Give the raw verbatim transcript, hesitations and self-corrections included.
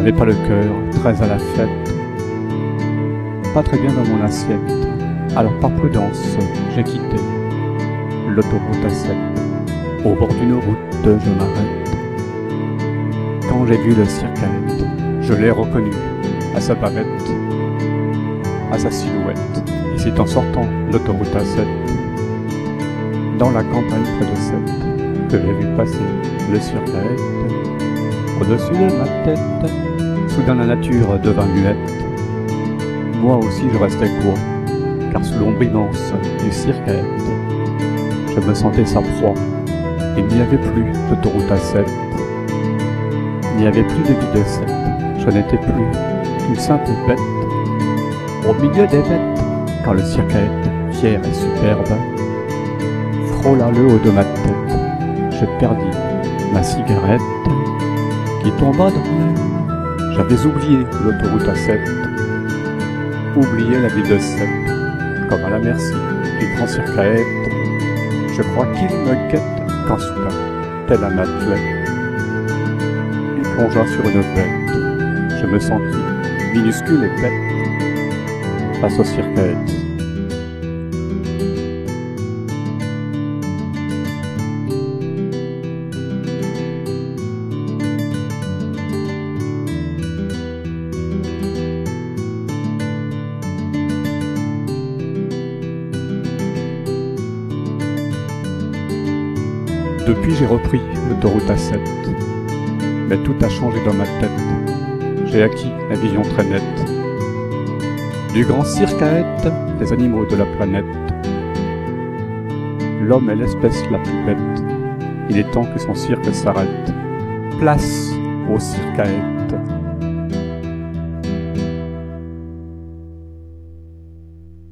n'avais pas le cœur très à la fête, pas très bien dans mon assiette. Alors par prudence, j'ai quitté l'autoroute A sept. Au bord d'une route, je m'arrête. Quand j'ai vu le circaète, je l'ai reconnu à sa bavette, à sa silhouette. Et c'est en sortant l'autoroute A sept, dans la campagne près de Sète, que j'ai vu passer le circaète. Au-dessus de ma tête, soudain la nature devint muette. Moi aussi je restais court, car sous l'ombre immense du circaète, je me sentais sa proie. Il n'y avait plus d'autoroute A sept, il n'y avait plus de vie de Sète. Je n'étais plus qu'une simple bête, au milieu des bêtes, quand le circaète, fier et superbe, frôla le haut de ma tête. Je perdis ma cigarette, qui tomba dans l'air. J'avais oublié l'autoroute A sept, oublié la ville de Sète, comme à la merci du grand circaète. Je crois qu'il me guette quand soudain, tel un athlète, il plongea sur une bête. Je me sentis minuscule et bête face au circaète. Depuis, j'ai repris l'autoroute A sept, mais tout a changé dans ma tête. J'ai acquis la vision très nette du grand circaète des animaux de la planète. L'homme est l'espèce la plus bête. Il est temps que son cirque s'arrête. Place au circaète.